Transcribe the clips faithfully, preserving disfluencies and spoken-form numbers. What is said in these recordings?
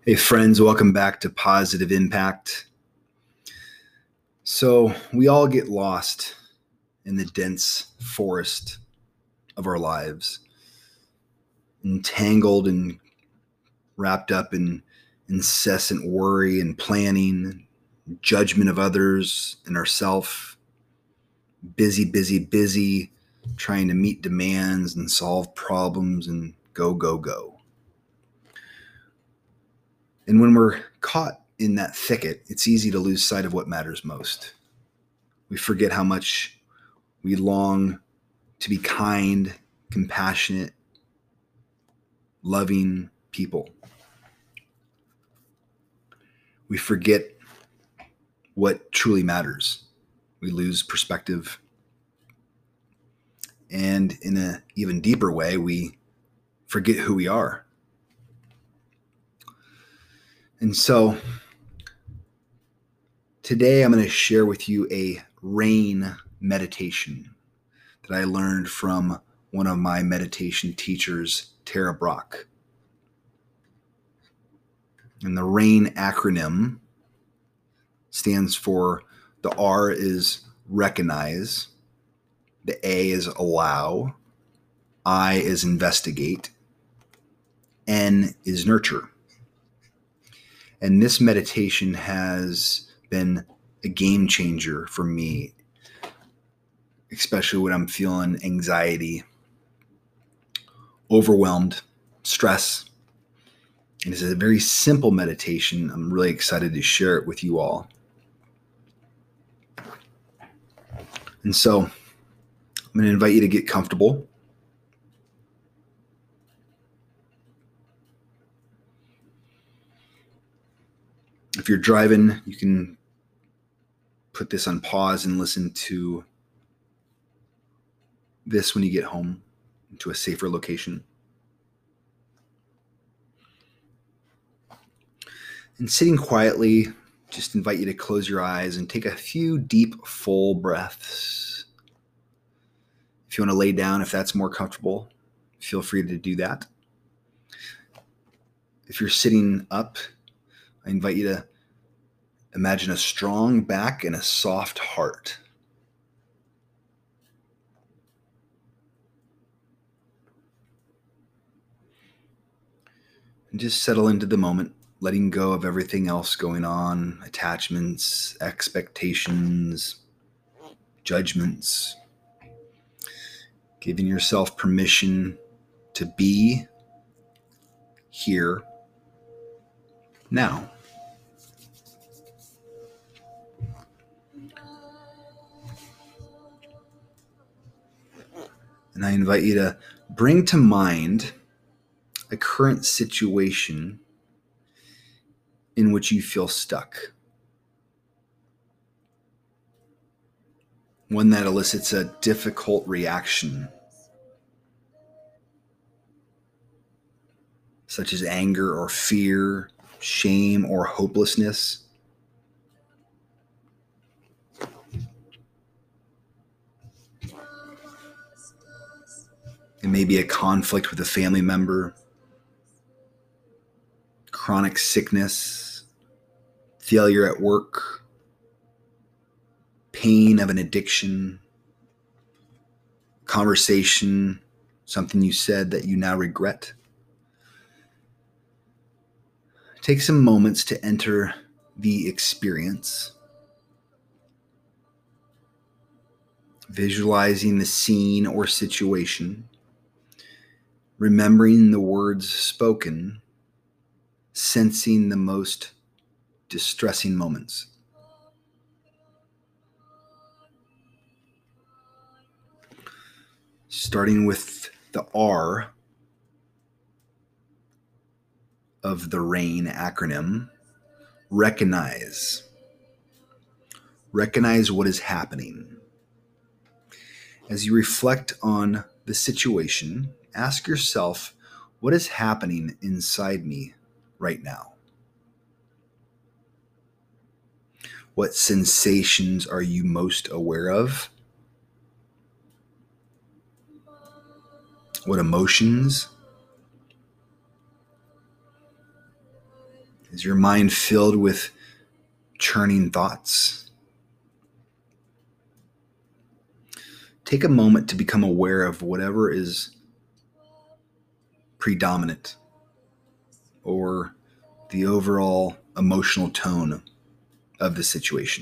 Hey, friends, welcome back to Positive Impact. So, we all get lost in the dense forest of our lives, entangled and wrapped up in incessant worry and planning, judgment of others and ourselves, busy, busy, busy, trying to meet demands and solve problems and go, go, go. And when we're caught in that thicket, it's easy to lose sight of what matters most. We forget how much we long to be kind, compassionate, loving people. We forget what truly matters. We lose perspective. And in an even deeper way, we forget who we are. And so today I'm going to share with you a rain meditation that I learned from one of my meditation teachers, Tara Brach. And the RAIN acronym stands for, the R is recognize, the A is allow, I is investigate, N is nurture. And this meditation has been a game changer for me, especially when I'm feeling anxiety, overwhelmed, stress. And it's a very simple meditation. I'm really excited to share it with you all. And so I'm going to invite you to get comfortable. If you're driving, you can put this on pause and listen to this when you get home to a safer location. And sitting quietly, just invite you to close your eyes and take a few deep, full breaths. If you want to lay down, if that's more comfortable, feel free to do that. If you're sitting up, I invite you to imagine a strong back and a soft heart. And just settle into the moment, letting go of everything else going on, attachments, expectations, judgments, giving yourself permission to be here now. And I invite you to bring to mind a current situation in which you feel stuck. One that elicits a difficult reaction, such as anger or fear, shame or hopelessness. It may be a conflict with a family member, chronic sickness, failure at work, pain of an addiction, conversation, something you said that you now regret. Take some moments to enter the experience, visualizing the scene or situation, remembering the words spoken, sensing the most distressing moments. Starting with the R of the RAIN acronym, recognize. Recognize what is happening. As you reflect on the situation, ask yourself, what is happening inside me right now? What sensations are you most aware of? What emotions? Is your mind filled with churning thoughts? Take a moment to become aware of whatever is predominant or the overall emotional tone of the situation.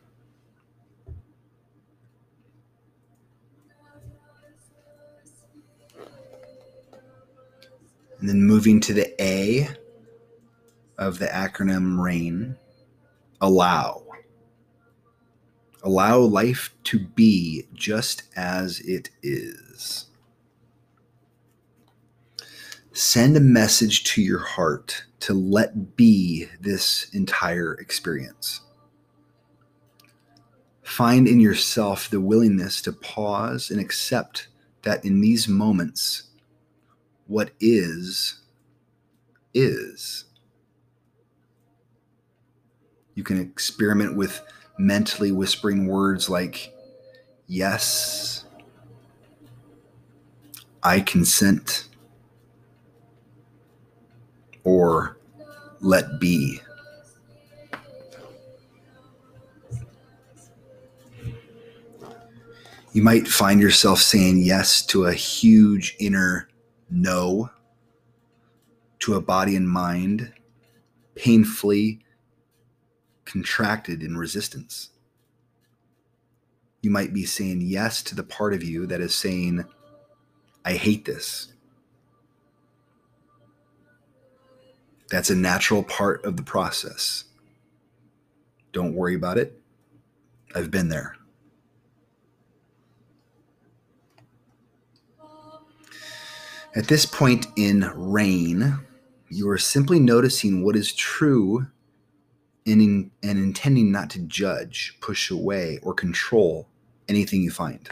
And then moving to the A of the acronym RAIN, allow. Allow life to be just as it is. Send a message to your heart to let be this entire experience. Find in yourself the willingness to pause and accept that in these moments, what is, is. You can experiment with mentally whispering words like, yes, I consent, or let be. You might find yourself saying yes to a huge inner no, to a body and mind painfully contracted in resistance. You might be saying yes to the part of you that is saying, I hate this. That's a natural part of the process. Don't worry about it. I've been there. At this point in RAIN, you are simply noticing what is true and, in, and intending not to judge, push away, or control anything you find.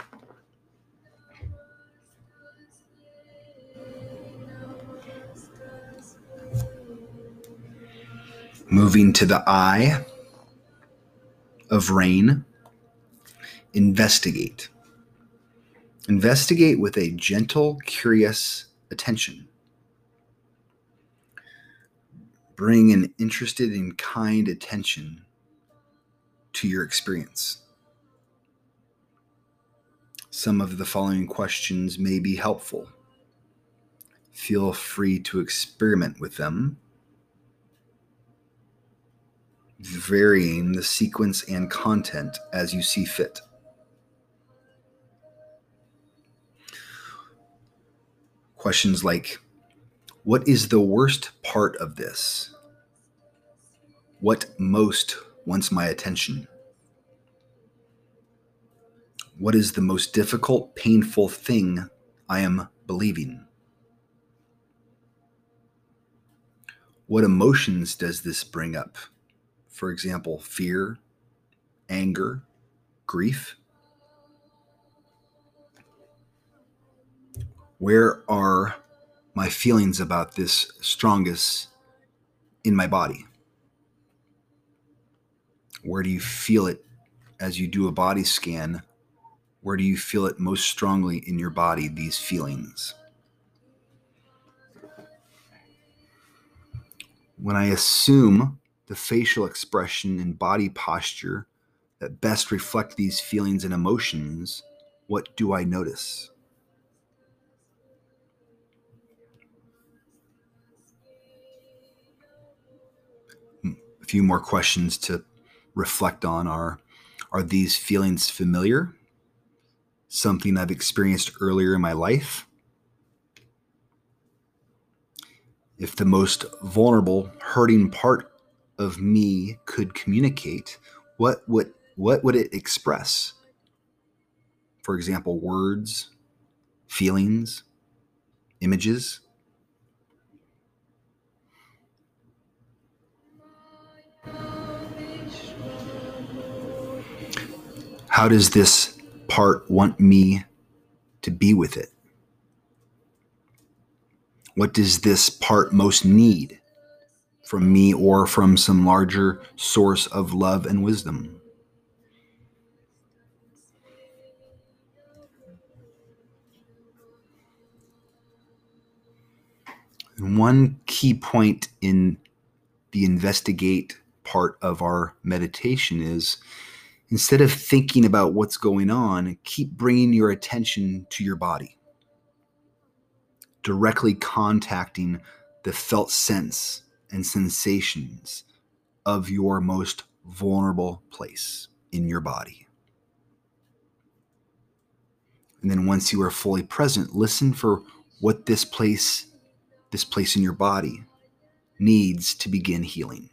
Moving to the I of RAIN, investigate. Investigate with a gentle, curious attention. Bring an interested and kind attention to your experience. Some of the following questions may be helpful. Feel free to experiment with them, varying the sequence and content as you see fit. Questions like, what is the worst part of this? What most wants my attention? What is the most difficult, painful thing I am believing? What emotions does this bring up? For example, fear, anger, grief. Where are my feelings about this strongest in my body? Where do you feel it as you do a body scan? Where do you feel it most strongly in your body, these feelings? When I assume the facial expression and body posture that best reflect these feelings and emotions, what do I notice? A few more questions to reflect on are, are these feelings familiar? Something I've experienced earlier in my life? If the most vulnerable, hurting part of me could communicate, what would, what would it express? For example, words, feelings, images? How does this part want me to be with it? What does this part most need from me or from some larger source of love and wisdom? And one key point in the investigate part of our meditation is, instead of thinking about what's going on, keep bringing your attention to your body, directly contacting the felt sense and sensations of your most vulnerable place in your body. And then once you are fully present, listen for what this place, this place in your body needs to begin healing.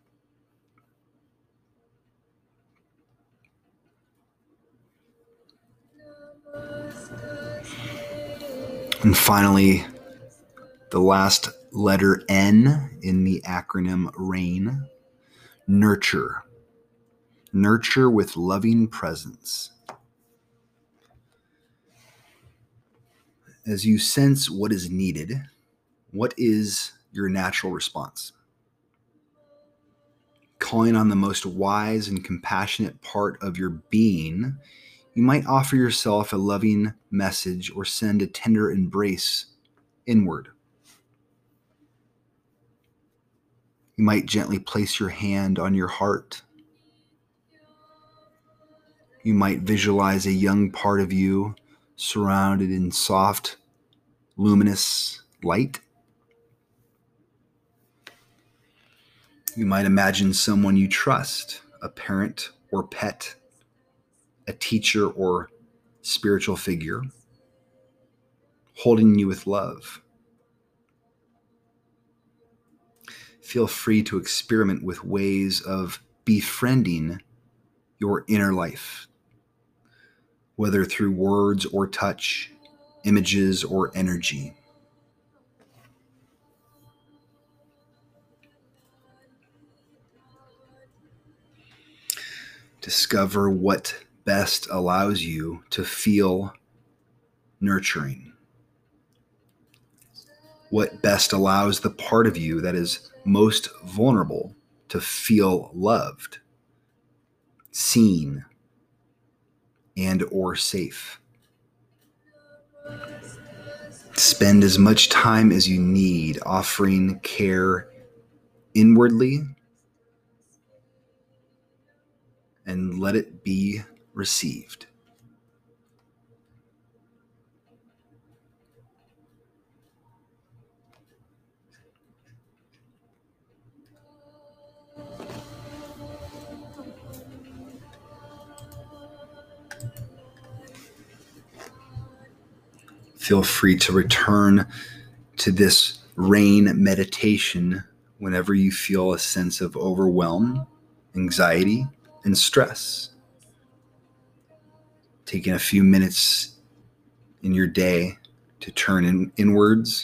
And finally, the last letter N in the acronym RAIN, nurture. Nurture with loving presence. As you sense what is needed, what is your natural response? Calling on the most wise and compassionate part of your being, you might offer yourself a loving message or send a tender embrace inward. You might gently place your hand on your heart. You might visualize a young part of you surrounded in soft, luminous light. You might imagine someone you trust, a parent or pet, a teacher or spiritual figure, holding you with love. Feel free to experiment with ways of befriending your inner life, whether through words or touch, images or energy. Discover what best allows you to feel nurturing. What best allows the part of you that is most vulnerable to feel loved, seen, and or safe. Spend as much time as you need offering care inwardly, and let it be received. Feel free to return to this RAIN meditation whenever you feel a sense of overwhelm, anxiety, and stress. Taking a few minutes in your day to turn in, inwards.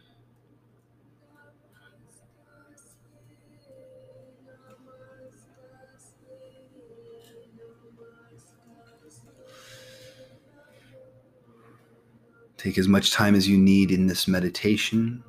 Take as much time as you need in this meditation.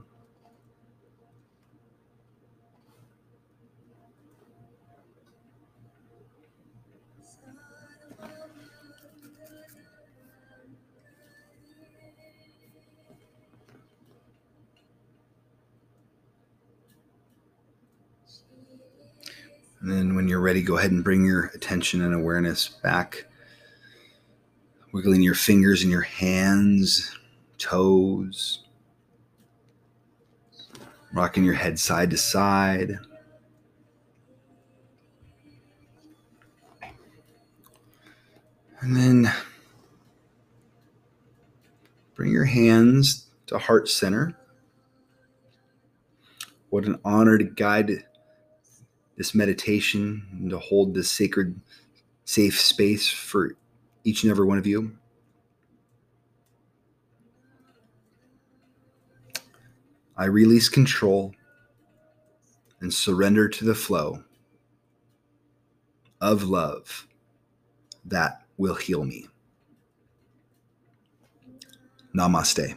And then when you're ready, go ahead and bring your attention and awareness back. Wiggling your fingers and your hands, toes. Rocking your head side to side. And then bring your hands to heart center. What an honor to guide this meditation and to hold this sacred, safe space for each and every one of you. I release control and surrender to the flow of love that will heal me. Namaste.